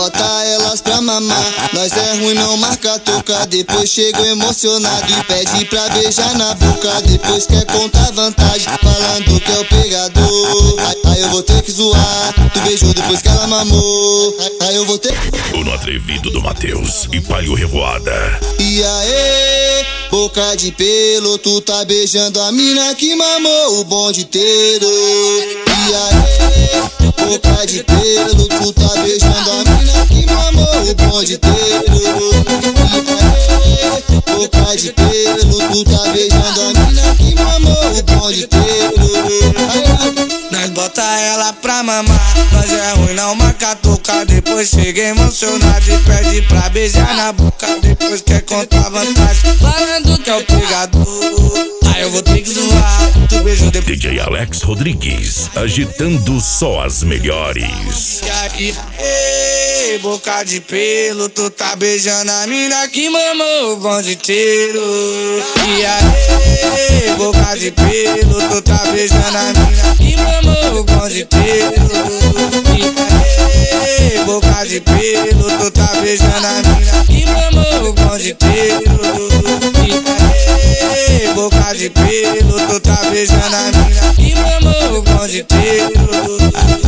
bota elas pra mamar. Nós é ruim, não marca toca. Depois chega emocionado e pede pra beijar na boca. Depois quer contar vantagem, falando que é o pegador. Aí eu vou ter que zoar. Tu beijou depois que ela mamou. Aí eu vou ter que... O No Atrevido do Matheus e Palio Revoada. E aí, boca de pelo, tu tá beijando a mina que mamou o bonde inteiro. E aí, boca de pelo, tu tá beijando a mina que mamou o bonde inteiro. E aí, boca de pelo, tu tá beijando a mina que mamou o bonde inteiro. Nós bota ela pra mamar. Nós é ruim, não marca toca. Depois chega emocionado e pede pra beijar na boca. Depois quer contar vantagem, falando que é o pegador. Aí eu vou ter que zoar. Tu beijou depois. DJ Alex Rodrigues, agitando só as melhores. Ei, boca de pelo, tu tá beijando a mina que mamou o bonde inteiro. E aí, boca de pelo, tu tá beijando a mina que mamou o bonde inteiro. E aí, boca de pelo, tu tá beijando a mina que mamou o bonde inteiro. E aí, boca de pelo, tu tá beijando a mina que mamou o bonde inteiro.